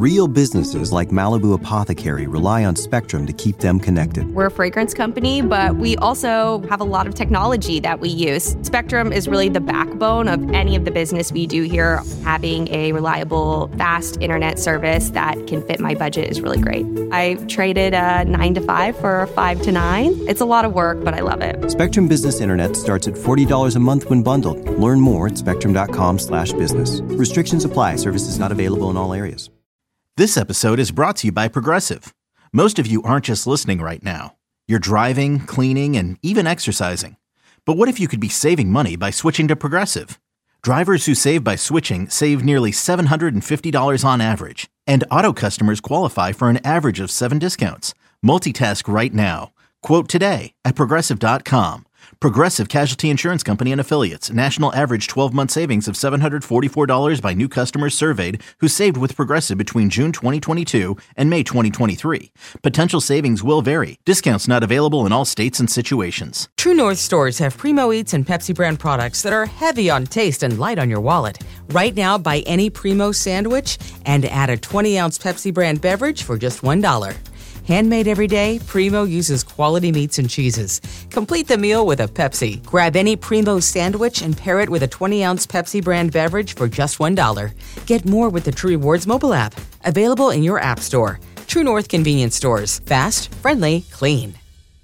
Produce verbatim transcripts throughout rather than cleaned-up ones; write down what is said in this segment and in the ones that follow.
Real businesses like Malibu Apothecary rely on Spectrum to keep them connected. We're a fragrance company, but we also have a lot of technology that we use. Spectrum is really the backbone of any of the business we do here. Having a reliable, fast internet service that can fit my budget is really great. I traded a nine to five for a five to nine. It's a lot of work, but I love it. Spectrum Business Internet starts at forty dollars a month when bundled. Learn more at spectrum.com slash business. Restrictions apply. Services not available in all areas. This episode is brought to you by Progressive. Most of you aren't just listening right now. You're driving, cleaning, and even exercising. But what if you could be saving money by switching to Progressive? Drivers who save by switching save nearly seven hundred fifty dollars on average. And auto customers qualify for an average of seven discounts. Multitask right now. Quote today at Progressive dot com. Progressive Casualty Insurance Company and Affiliates. National average twelve-month savings of seven hundred forty-four dollars by new customers surveyed who saved with Progressive between June twenty twenty-two and May twenty twenty-three. Potential savings will vary. Discounts not available in all states and situations. True North stores have Primo Eats and Pepsi brand products that are heavy on taste and light on your wallet. Right now, buy any Primo sandwich and add a twenty-ounce Pepsi brand beverage for just one dollar. Handmade every day, Primo uses quality meats and cheeses. Complete the meal with a Pepsi. Grab any Primo sandwich and pair it with a twenty-ounce Pepsi brand beverage for just one dollar. Get more with the True Rewards mobile app. Available in your app store. True North Convenience Stores. Fast, friendly, clean.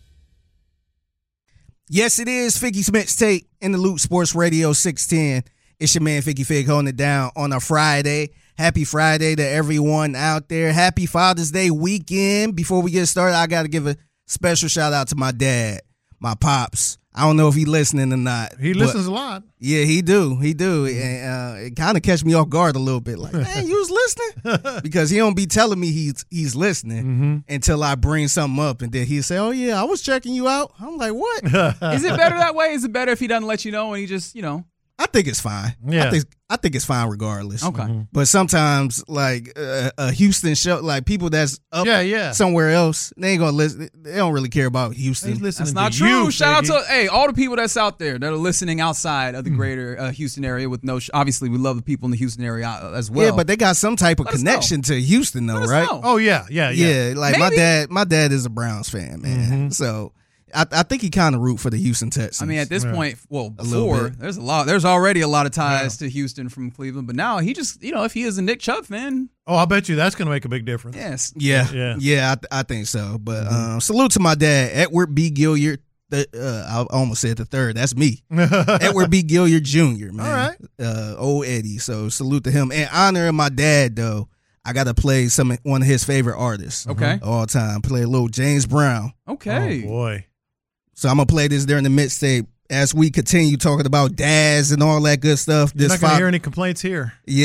Yes, it is Figgy's Mixtape in the Loop Sports Radio six ten. It's your man Figgy Fig holding it down on a Friday. Happy Friday to everyone out there. Happy Father's Day weekend. Before we get started, I got to give a special shout out to my dad, my pops. I don't know if he listening or not. He listens a lot. Yeah, he do. He do. And uh, it kind of catch me off guard a little bit. Like, man, you was listening? Because he don't be telling me he's he's listening mm-hmm. until I bring something up. And then he'll say, oh, yeah, I was checking you out. I'm like, what? Is it better that way? Is it better if he doesn't let you know and he just, you know? I think it's fine. Yeah. I think I think it's fine regardless. Okay. Mm-hmm. But sometimes, like uh, a Houston show, like people that's up yeah, yeah. somewhere else, they ain't gonna listen. They don't really care about Houston. That's not true. You, Shout Figgy. out to hey all the people that's out there that are listening outside of the greater uh, Houston area. With no, sh- obviously we love the people in the Houston area as well. Yeah, but they got some type of Let connection to Houston, though, right? Know. Oh yeah, yeah, yeah. Yeah, like Maybe. my dad. My dad is a Browns fan, man. Mm-hmm. So. I, I think he kind of root for the Houston Texans. I mean, at this yeah. point, well, before there's a lot, there's already a lot of ties yeah. to Houston from Cleveland, but now he just, you know, if he is a Nick Chubb fan, oh, I bet you that's going to make a big difference. Yes, yeah, yeah, yeah. I, th- I think so. But mm-hmm. um, salute to my dad, Edward B. Gilliard. The, uh, I almost said the third. That's me, Edward B. Gilliard Junior Man, all right, uh, old Eddie. So salute to him. And honoring my dad, though, I got to play some one of his favorite artists. Okay, all time. Play a little James Brown. Okay, oh boy. So I'm going to play this during the mixtape as we continue talking about dads and all that good stuff. You're this not going to fa- hear any complaints here. Yeah.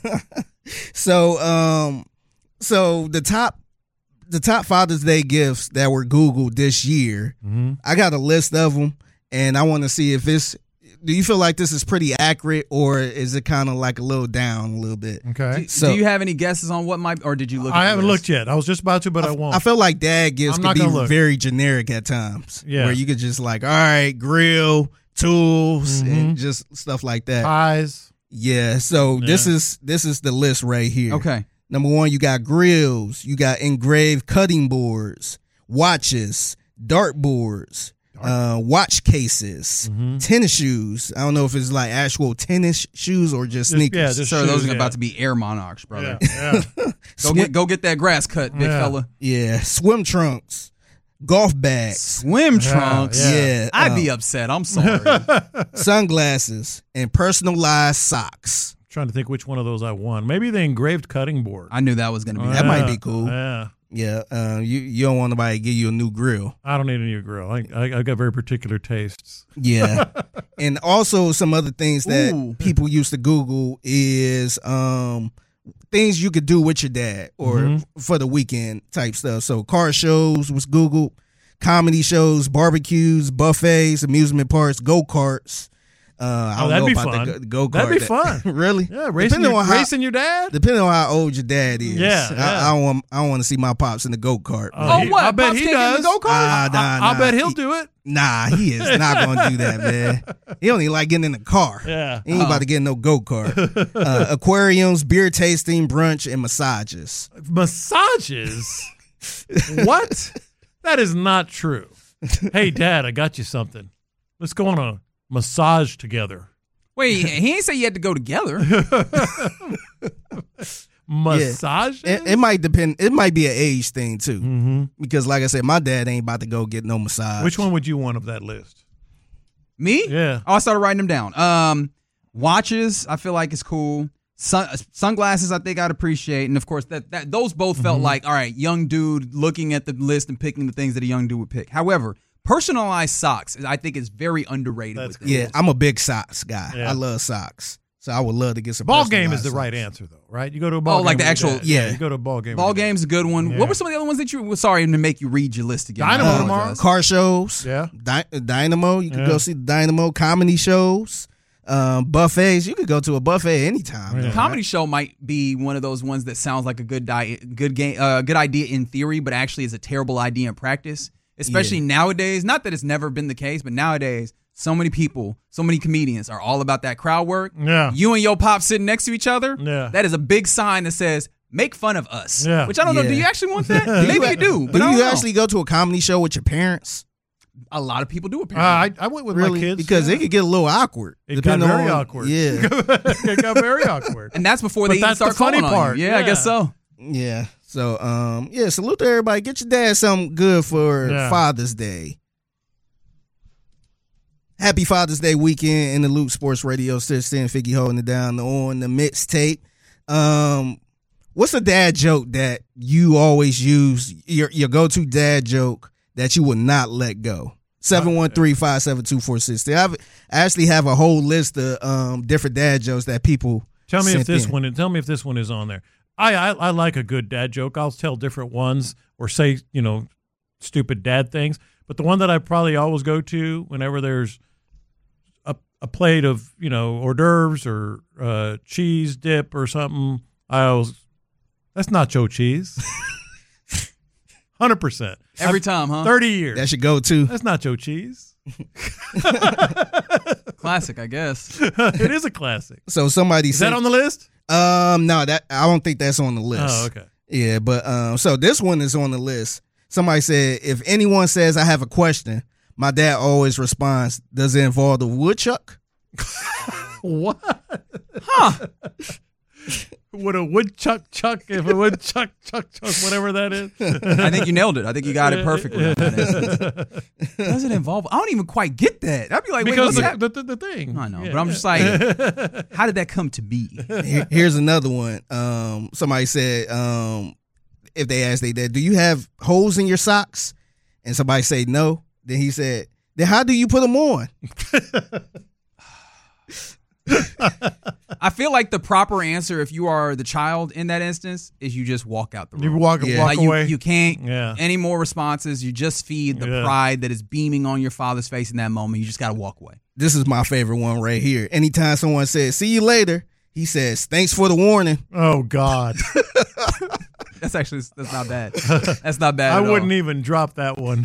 so um, so the top the top Father's Day gifts that were Googled this year, mm-hmm. I got a list of them, and I want to see if it's, do you feel like this is pretty accurate, or is it kind of like a little down a little bit? Okay. Do, so, do you have any guesses on what might, or did you look at I haven't list? looked yet. I was just about to, but I, I won't. I feel like dad gifts I'm could be look. very generic at times. Yeah. Where you could just like, all right, grill, tools, mm-hmm. and just stuff like that. Pies. Yeah. So yeah. this is this is the list right here. Okay. Number one, you got grills, you got engraved cutting boards, watches, dart boards, uh, watch cases, mm-hmm. tennis shoes. I don't know if it's like actual tennis shoes or just, just sneakers. Yeah, just Sir, shoes, those are yeah. about to be Air Monarchs, brother. Yeah, yeah. go get go get that grass cut, big yeah. fella. Yeah, swim trunks, golf bags, swim trunks. Yeah, yeah. I'd um, be upset. I'm sorry. Sunglasses and personalized socks. Trying to think which one of those I won. Maybe the engraved cutting board. I knew that was going to be. Oh, that yeah. might be cool. Yeah. Yeah, uh, you you don't want nobody to give you a new grill. I don't need a new grill. I I, I got very particular tastes. Yeah, and also some other things that Ooh. people used to Google is um, things you could do with your dad or mm-hmm. for the weekend type stuff. So car shows was Googled, comedy shows, barbecues, buffets, amusement parks, go karts, Uh, I Oh, don't that'd know be about fun. the go kart. That'd be fun. Really? Yeah, racing your, on how, racing your dad. depending on how old your dad is. Yeah, I, yeah. I don't want. I don't want to see my pops in the go kart. Oh, he- what? I bet Pops he can't get in does. the go-kart? Nah, nah, I, nah. I bet he'll He- do it. Nah, he is not gonna do that, man. He only like getting in the car. Yeah. He ain't about to get in no go kart. Uh, aquariums, beer tasting, brunch, and massages. Massages? What? That is not true. Hey, Dad, I got you something. Let's go on a massage together. Wait, he ain't say you had to go together. Massages? It, it might depend. It might be an age thing too, Mm-hmm. because like I said, my dad ain't about to go get no massage. Which one would you want of that list? Me? Yeah. Oh, I started writing them down. Um, watches, I feel like it's cool. Sun, sunglasses, I think I'd appreciate, and of course that that those both felt Mm-hmm. like all right, young dude looking at the list and picking the things that a young dude would pick. However, personalized socks, I think, is very underrated. That's with Yeah, this. I'm a big socks guy. Yeah. I love socks, so I would love to get some. Ball game is personalized the right socks. answer, though, right? You go to a ball Oh, game. like the with your actual- dad. yeah. You go to a ball game. Ball with your dad. game's a good one. Yeah. What were some of the other ones that you? Sorry to make you read your list again. I Dynamo apologize. tomorrow. Car shows. Yeah. Dy- Dynamo. You could Yeah. go see the Dynamo comedy shows. Um, buffets. You could go to a buffet anytime. Yeah. though, Comedy right? show might be one of those ones that sounds like a good di- good game, uh, good idea in theory, but actually is a terrible idea in practice. Especially Yeah. nowadays. Not that it's never been the case, but nowadays, so many people, so many comedians are all about that crowd work. Yeah. You and your pop sitting next to each other. Yeah. That is a big sign that says "make fun of us." Yeah. Which I don't know. Yeah. Do you actually want that? Maybe you do, but Do I don't you know. actually go to a comedy show with your parents? A lot of people do Uh, apparently. I, I went with Really? my kids. Because yeah. it could get a little awkward. It got depending very on- awkward. Yeah. It got very awkward. and that's before But they even that's the start funny calling on part. you. Yeah, I Yeah. guess so. Yeah. So, um, yeah, salute to everybody. Get your dad something good for Yeah. Father's Day. Happy Father's Day weekend in the Loop Sports Radio sixteen. Figgy holding it down on the mixtape. Um, what's a dad joke that you always use, your your go-to dad joke that you will not let go? seven one three, five seven two, four six three. I actually have a whole list of um, different dad jokes that people Tell me if sent this in. one. Tell me if this one is on there. I, I I like a good dad joke. I'll tell different ones or say you know stupid dad things. But the one that I probably always go to whenever there's a a plate of you know hors d'oeuvres or uh, cheese dip or something, I always that's nacho cheese. Hundred percent Every time, huh? Thirty years. That's your go-to. That's nacho cheese. Classic, I guess. It is a classic. So somebody Is sent, that on the list? Um, no, that I don't think that's on the list. Oh, okay. Yeah, but um, so this one is on the list. Somebody said, if anyone says I have a question, my dad always responds, does it involve the woodchuck? What? Huh? Would a woodchuck chuck if a woodchuck chuck chuck whatever that is? I think you nailed it. I think you got it perfectly. in that instance. Does it involve? I don't even quite get that. I'd be like, wait, Because what's the, that? the, the, the thing. I know, Yeah, but I'm yeah. just like, how did that come to be? Here- here's another one. Um, somebody said, um, if they ask they dad, do you have holes in your socks? And somebody say no. Then he said, then how do you put them on? I feel like the proper answer, if you are the child in that instance, is you just walk out the room. You walk, Yeah. walk Like, you, away. you can't Yeah. any more responses. You just feed the Yeah. pride that is beaming on your father's face in that moment. You just got to walk away. This is my favorite one right here. Anytime someone says, see you later, he says, thanks for the warning. Oh God, That's actually that's not bad. That's not bad. I at all. wouldn't even drop that one.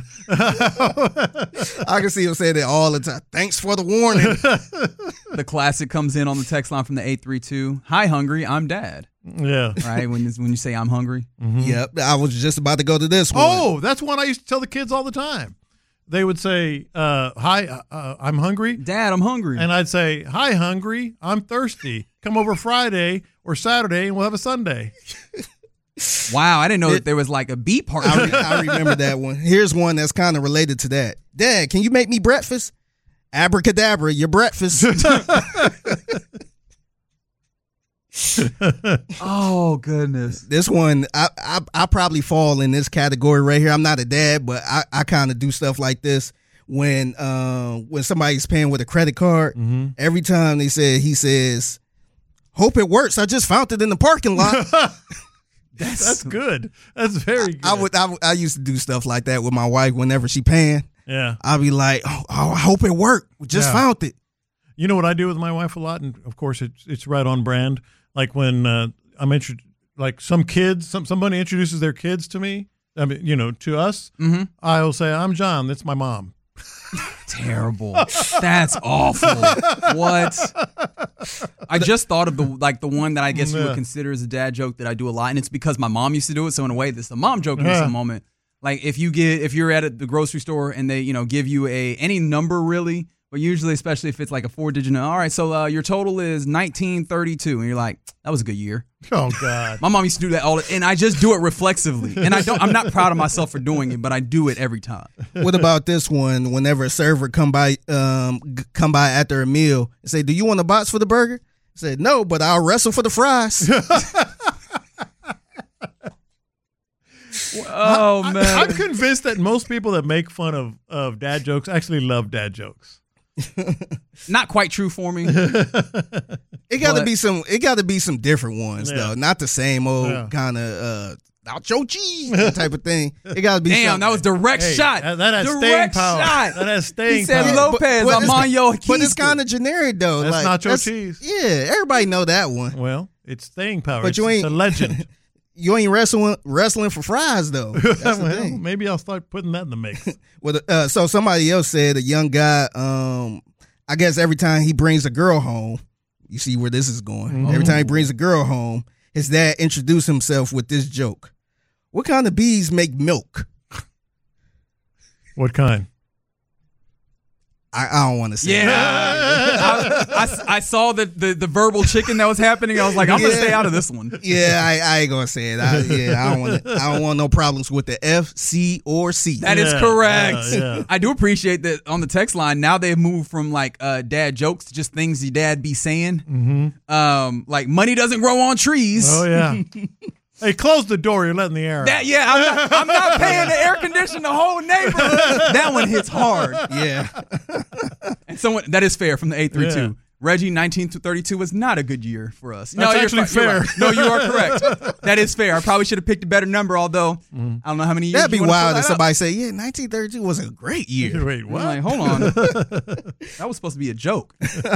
I can see him say that all the time. Thanks for the warning. The classic comes in on the text line from the eight three two. Hi, hungry. I'm dad. Yeah. Right when when you say I'm hungry. Yep, I was just about to go to this one. Oh, that's one I used to tell the kids all the time. They would say, uh, "Hi, uh, uh, I'm hungry," Dad, I'm hungry. and I'd say, "Hi, hungry. I'm thirsty. Come over Friday or Saturday, and we'll have a Sunday." Wow, I didn't know It- that there was like a B part. I, re- I remember that one. Here's one that's kind of related to that. Dad, can you make me breakfast? Abracadabra, your breakfast. Oh goodness. This one, I, I I probably fall in this category right here. I'm not a dad, but I, I kind of do stuff like this when uh, when somebody's paying with a credit card. Mm-hmm. Every time they say, he says, "Hope it works. I just found it in the parking lot." That's good. That's very good. I would I, would- I used to do stuff like that with my wife whenever she paying. Yeah. I'll be like, "Oh, oh I hope it worked. We just Yeah. found it." You know what I do with my wife a lot, and of course it's it's right on brand. Like when uh, I'm intro- like some kids, some somebody introduces their kids to me. I mean, you know, to us. Mm-hmm. I'll say, "I'm John. That's my mom." Terrible. That's awful. What? I just thought of the like the one that I guess you would Yeah. consider as a dad joke that I do a lot, and it's because my mom used to do it. So in a way, this is a mom joke in Yeah. this moment. Like if you get if you're at a, the grocery store and they you know give you a any number really, but usually especially if it's like a four digit. All right, so uh, your total is nineteen thirty-two, and you're like, that was a good year. Oh God. My mom used to do that all, the, and I just do it reflexively, and I don't. I'm not proud of myself for doing it, but I do it every time. What about this one? Whenever a server come by, um, g- come by after a meal and say, "Do you want a box for the burger?" I said, "No, but I'll wrestle for the fries." Oh I- man, I'm convinced that most people that make fun of, of dad jokes actually love dad jokes. not quite true for me. It got to But- be some. It got to be some different ones Yeah. though, not the same old Yeah. kind of uh, out your cheese type of thing. It got to be. Damn, something. that was direct Hey, shot. That, that has staying direct power. shot. That has staying He said power. Lopez, it's- I'm on your But it's keister. kind of generic though. That's like, nacho cheese. Yeah, everybody know that one. Well, it's staying power. But it's, you it's ain't- a legend. You ain't wrestling wrestling for fries though. That's the Well, thing. maybe I'll start putting that in the mix. Well, uh, so somebody else said a young guy. Um, I guess every time he brings a girl home, you see where this is going. Mm-hmm. Every time he brings a girl home, his dad introduced himself with this joke: "What kind of bees make milk?" What kind? I, I don't want to say. Yeah, I, I- I saw the, the the verbal chicken that was happening. I was like, I'm gonna Yeah. stay out of this one. Yeah, I, I ain't gonna say it. I, yeah, I don't want. I don't want no problems with the F, C, or C. That is Yeah, correct. yeah, yeah. I do appreciate that on the text line. Now they've moved from like uh, dad jokes to just things your dad be saying. Mm-hmm. Um, like money doesn't grow on trees. Oh yeah. Hey, close the door. You're letting the air That out. yeah, I'm not, I'm not paying to air condition the whole neighborhood. That one hits hard. Yeah, And someone that is fair from the eight three two. Yeah. Reggie, nineteen thirty-two was not a good year for us. That's you're actually fi- you're fair. right. No, you are correct. That is fair. I probably should have picked a better number, although I don't know how many years. that'd be you wanna wild pull if that up. somebody say, "Yeah, nineteen thirty-two was a great year." Wait, I'm what? like, hold on. That was supposed to be a joke.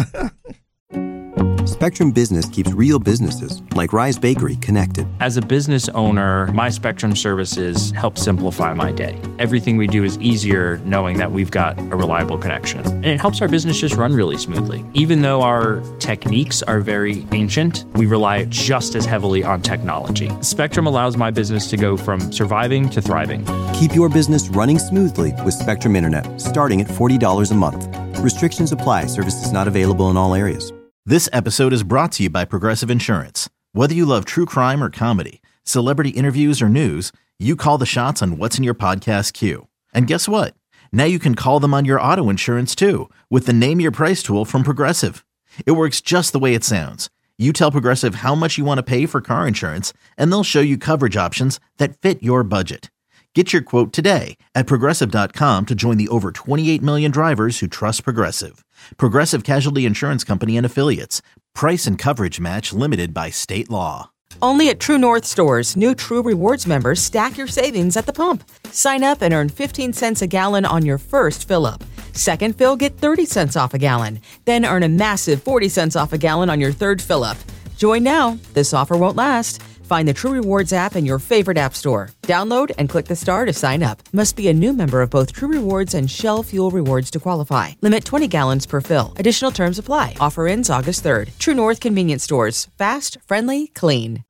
Spectrum Business keeps real businesses, like Rise Bakery, connected. As a business owner, my Spectrum services help simplify my day. Everything we do is easier knowing that we've got a reliable connection. And it helps our business just run really smoothly. Even though our techniques are very ancient, we rely just as heavily on technology. Spectrum allows my business to go from surviving to thriving. Keep your business running smoothly with Spectrum Internet, starting at forty dollars a month. Restrictions apply. Services not available in all areas. This episode is brought to you by Progressive Insurance. Whether you love true crime or comedy, celebrity interviews or news, you call the shots on what's in your podcast queue. And guess what? Now you can call them on your auto insurance too with the Name Your Price tool from Progressive. It works just the way it sounds. You tell Progressive how much you want to pay for car insurance, and they'll show you coverage options that fit your budget. Get your quote today at Progressive dot com to join the over twenty-eight million drivers who trust Progressive. Progressive Casualty Insurance Company and Affiliates. Price and coverage match limited by state law. Only at True North stores, new True Rewards members stack your savings at the pump. Sign up and earn fifteen cents a gallon on your first fill-up. Second fill, get thirty cents off a gallon. Then earn a massive forty cents off a gallon on your third fill-up. Join now. This offer won't last. Find the True Rewards app in your favorite app store. Download and click the star to sign up. Must be a new member of both True Rewards and Shell Fuel Rewards to qualify. Limit twenty gallons per fill. Additional terms apply. Offer ends August third. True North Convenience Stores. Fast, friendly, clean.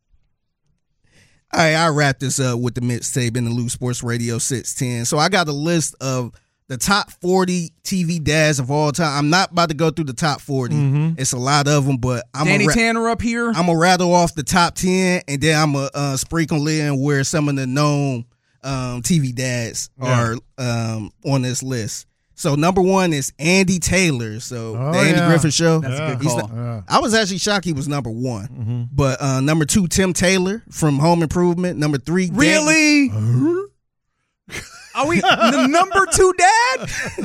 All right, I'll wrap this up with the mixtape in the Loop Sports Radio six ten. So I got a list of the top forty T V dads of all time. I'm not about to go through the top forty. Mm-hmm. It's a lot of them, but I'm Danny ra- Tanner up here. I'm gonna rattle off the top ten, and then I'm gonna uh, sprinkle in where some of the known um, T V dads Yeah. are um, on this list. So number one is Andy Taylor. So Oh, the Andy yeah. Griffith Show. That's a good He's call. not- Yeah. I was actually shocked he was number one. Mm-hmm. But uh, number two, Tim Taylor from Home Improvement. Number three, Dan- Really? Are we the number two dad?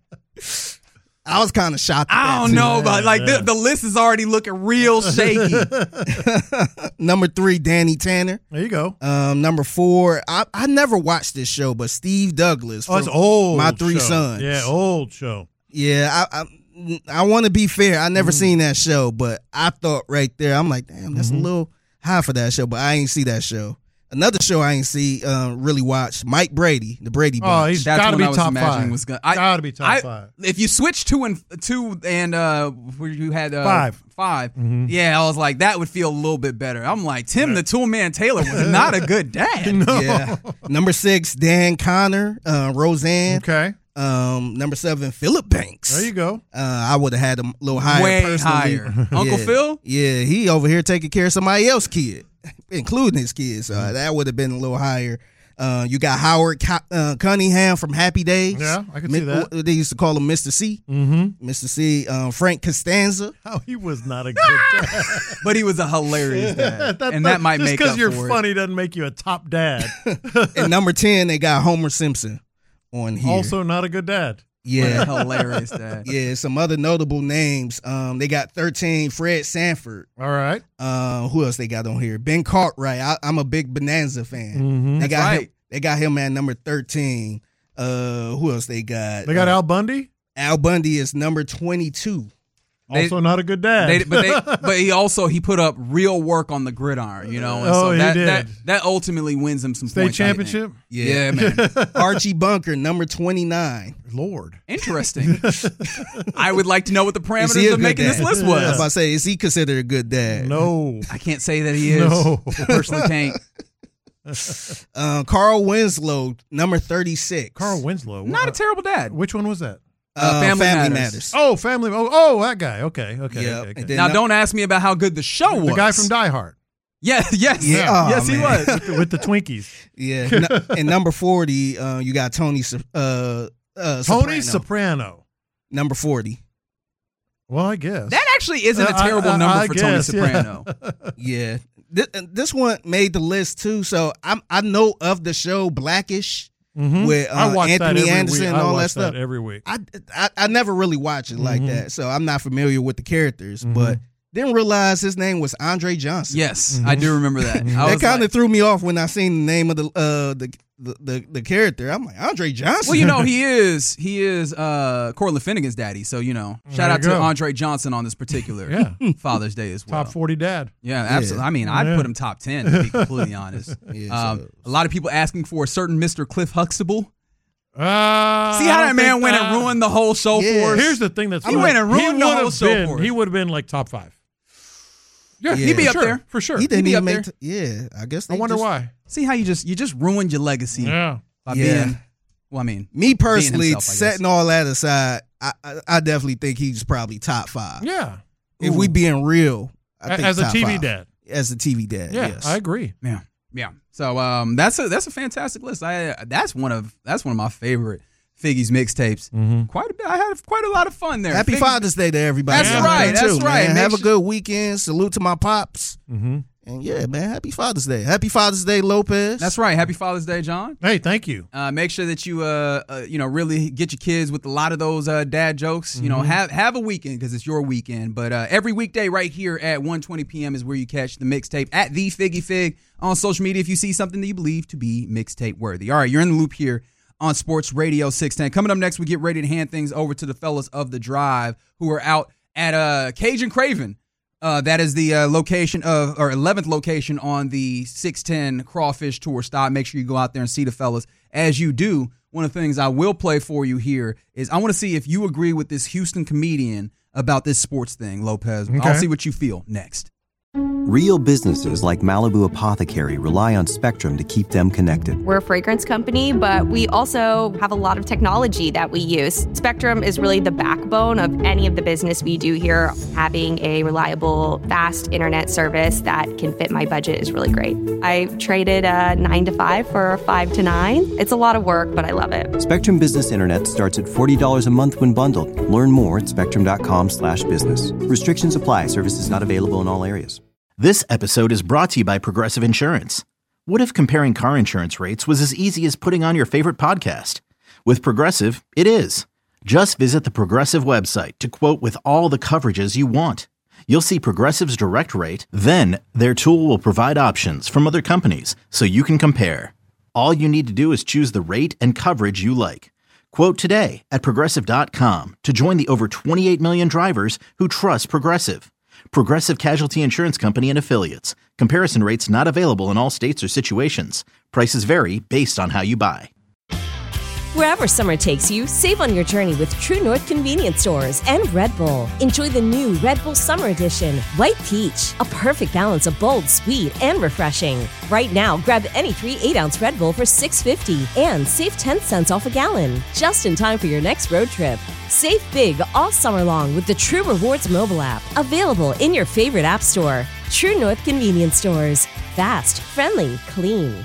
I was kind of shocked. at I that, don't too. know, but like yeah. the, the list is already looking real shaky. Number three, Danny Tanner. There you go. Um, number four, I, I never watched this show, but Steve Douglas. Oh, it's from old. My Three show. Sons. Yeah, old show. Yeah, I, I, I want to be fair. I never mm. seen that show, but I thought right there, I'm like, damn, that's mm-hmm. a little high for that show. But I ain't see that show. Another show I ain't see, uh, really watched, Mike Brady, the Brady Bunch. Oh, he's got to be top five. Was gonna, I, got to be top I, five. If you switch two and two and uh, where you had uh, five, five, mm-hmm. yeah, I was like that would feel a little bit better. I'm like Tim, yeah. the Tool Man Taylor was not a good dad. No. Yeah. Number six, Dan Connor, uh, Roseanne. Okay. Um, number seven, Philip Banks. There you go. Uh, I would have had him a little higher. Way personally. higher. Uncle yeah. Phil. Yeah, he over here taking care of somebody else's kid, including his kids. So mm-hmm. that would have been a little higher. Uh, you got Howard uh, Cunningham from Happy Days. Yeah, I can see that. They used to call him Mister C. Mm-hmm. Mister C. Um, Frank Costanza. Oh, he was not a good dad. But he was a hilarious dad. that, and that, that might just make up because you're for funny it. doesn't make you a top dad. And number ten, they got Homer Simpson on here. Also not a good dad. Yeah. Hilarious dad. Yeah, some other notable names. Um, they got thirteen, Fred Sanford. All right. Uh, who else they got on here? Ben Cartwright. I, I'm a big Bonanza fan. Mm-hmm. They That's got right. him, they got him at number thirteen. Uh, who else they got? They got uh, Al Bundy. Al Bundy is number twenty-two. Also they, not a good dad. They, but, they, but he also he put up real work on the gridiron, you know. And oh, so that, he did. that that ultimately wins him some State points. championship. Yeah, yeah man. Archie Bunker, number twenty-nine. Lord, interesting. I would like to know what the parameters of making dad? this list was. I was about to say, is he considered a good dad? No, I can't say that he is. No, I personally can't. Uh, Carl Winslow, number thirty-six. Carl Winslow, not a terrible dad. Which one was that? Uh, Family, Family Matters. Matters. Oh, Family. Oh, oh, that guy. Okay, okay. Yep. okay, okay. And then Now, no- don't ask me about how good the show was. The guy from Die Hard. Yeah, yes, Yeah. Oh, yes, he man. was. with, the, with the Twinkies. Yeah. No, and number forty, uh, you got Tony. Sop- Uh, uh, Tony Soprano. Soprano. Number forty. Well, I guess That actually isn't a Uh, I- terrible I- number I for guess, Tony Soprano. Yeah. Yeah. This, this one made the list too. So I'm I know of the show Blackish mm-hmm. with uh, I watch that Anthony every Anderson week. and I all watch that stuff. every week. I, I I never really watch it like Mhm. that, so I'm not familiar with the characters. Mhm. But didn't realize his name was Andre Johnson. Yes, Mhm. I do remember that. I That was kind of like- threw me off when I seen the name of the uh the the, the, the character. I'm like, Andre Johnson. well, you know, he is he is uh, Cortland Finnegan's daddy. So you know, shout There out you to go. Andre Johnson on this particular Yeah. Father's Day as well. Top forty dad. Yeah, absolutely. I mean, I'd Yeah. put him top ten to be completely honest. Yeah, Um, so- a lot of people asking for a certain Mister Cliff Huxtable. Uh, See how I that don't man think went that- and ruined the whole show Yeah. for us. Here's the thing that's He funny. went and ruined He the would whole have show been- for us. He would have been like top five. Yeah, Yeah. He'd be for up sure, there. for sure. he didn't be even up make. there. T- yeah, I guess. I they wonder just- why. See how you just you just ruined your legacy Yeah. by Yeah. being. Well, I mean, Me personally, himself, I guess. setting all that aside, I, I I definitely think he's probably top five. Yeah. If we being real, I think As a top T V five. dad. As a T V dad, Yeah, yes. I agree. yeah, yeah. So um, that's a that's a fantastic list. I that's one of that's one of my favorite Figgy's mixtapes. Mm-hmm. Quite a bit. I had quite a lot of fun there. Happy Figgy- Father's Day to everybody. That's out right, there, that's too, right. man. Make Have a sure- good weekend. Salute to my pops. Mm-hmm. And yeah, man, happy Father's Day. Happy Father's Day, Lopez. That's right. Happy Father's Day, John. Hey, thank you. Uh, make sure that you uh, uh you know really get your kids with a lot of those uh, dad jokes. You know, Mhm. have have a weekend because it's your weekend. But uh, every weekday right here at one twenty p.m. is where you catch the mixtape at the Figgy Fig on social media. If you see something that you believe to be mixtape worthy. All right, you're in the loop here on Sports Radio six ten. Coming up next, we get ready to hand things over to the fellas of the Drive who are out at uh, Cajun Craven. Uh, that is the uh, location of, or eleventh location on the six ten Crawfish Tour stop. Make sure you go out there and see the fellas. As you do, one of the things I will play for you here is I want to see if you agree with this Houston comedian about this sports thing, Lopez. Okay. I'll see what you feel next. Real businesses like Malibu Apothecary rely on Spectrum to keep them connected. We're a fragrance company, but we also have a lot of technology that we use. Spectrum is really the backbone of any of the business we do here. Having a reliable, fast internet service that can fit my budget is really great. I traded a nine to five for a five to nine. It's a lot of work, but I love it. Spectrum Business Internet starts at forty dollars a month when bundled. Learn more at spectrum.com slash business. Restrictions apply. Services not available in all areas. This episode is brought to you by Progressive Insurance. What if comparing car insurance rates was as easy as putting on your favorite podcast? With Progressive, it is. Just visit the Progressive website to quote with all the coverages you want. You'll see Progressive's direct rate, then their tool will provide options from other companies so you can compare. All you need to do is choose the rate and coverage you like. Quote today at Progressive dot com to join the over twenty-eight million drivers who trust Progressive. Progressive Casualty Insurance Company and Affiliates. Comparison rates not available in all states or situations. Prices vary based on how you buy. Wherever summer takes you, save on your journey with True North Convenience Stores and Red Bull. Enjoy the new Red Bull Summer Edition, White Peach, a perfect balance of bold, sweet, and refreshing. Right now, grab any three eight-ounce Red Bull for six fifty and save ten cents off a gallon, just in time for your next road trip. Save big all summer long with the True Rewards mobile app, available in your favorite app store. True North Convenience Stores. Fast, friendly, clean.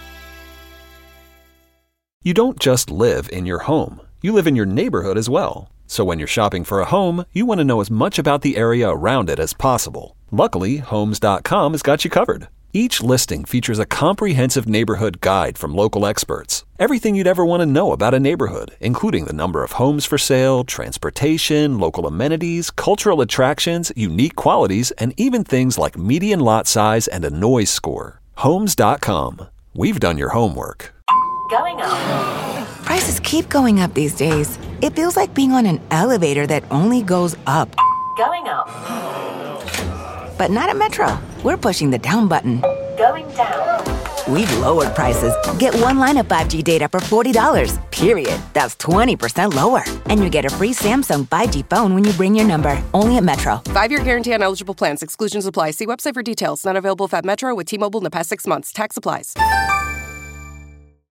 You don't just live in your home. You live in your neighborhood as well. So when you're shopping for a home, you want to know as much about the area around it as possible. Luckily, Homes dot com has got you covered. Each listing features a comprehensive neighborhood guide from local experts. Everything you'd ever want to know about a neighborhood, including the number of homes for sale, transportation, local amenities, cultural attractions, unique qualities, and even things like median lot size and a noise score. Homes dot com. We've done your homework. Going up. Prices keep going up these days. It feels like being on an elevator that only goes up. Going up. But not at Metro. We're pushing the down button. Going down. We've lowered prices. Get one line of five G data for forty dollars, period. That's twenty percent lower. And you get a free Samsung five G phone when you bring your number. Only at Metro. Five-year guarantee on eligible plans. Exclusions apply. See website for details. Not available at Metro with T-Mobile in the past six months. Tax applies.